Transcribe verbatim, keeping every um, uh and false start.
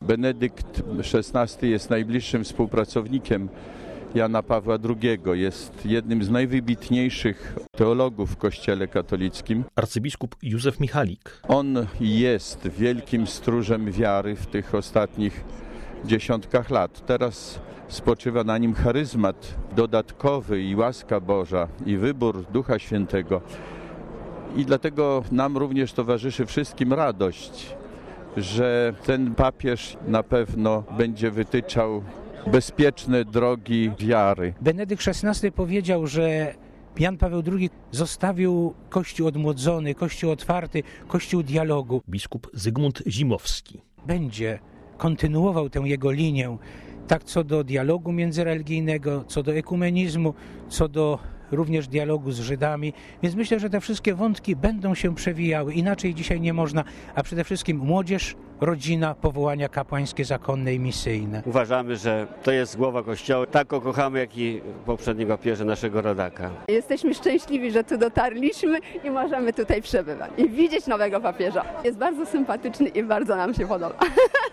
Benedykt szesnasty jest najbliższym współpracownikiem Jana Pawła drugiego. Jest jednym z najwybitniejszych teologów w Kościele katolickim. Arcybiskup Józef Michalik. On jest wielkim stróżem wiary w tych ostatnich dziesiątkach lat. Teraz spoczywa na nim charyzmat dodatkowy i łaska Boża i wybór Ducha Świętego. I dlatego nam również towarzyszy wszystkim radość, że ten papież na pewno będzie wytyczał bezpieczne drogi wiary. Benedykt szesnasty powiedział, że Jan Paweł drugi zostawił Kościół odmłodzony, Kościół otwarty, Kościół dialogu. Biskup Zygmunt Zimowski. Będzie kontynuował tę jego linię, tak co do dialogu międzyreligijnego, co do ekumenizmu, co do również dialogu z Żydami. Więc myślę, że te wszystkie wątki będą się przewijały. Inaczej dzisiaj nie można, a przede wszystkim młodzież, rodzina, powołania kapłańskie, zakonne i misyjne. Uważamy, że to jest głowa Kościoła. Tak go kochamy, jak i poprzedniego papieża, naszego rodaka. Jesteśmy szczęśliwi, że tu dotarliśmy i możemy tutaj przebywać i widzieć nowego papieża. Jest bardzo sympatyczny i bardzo nam się podoba.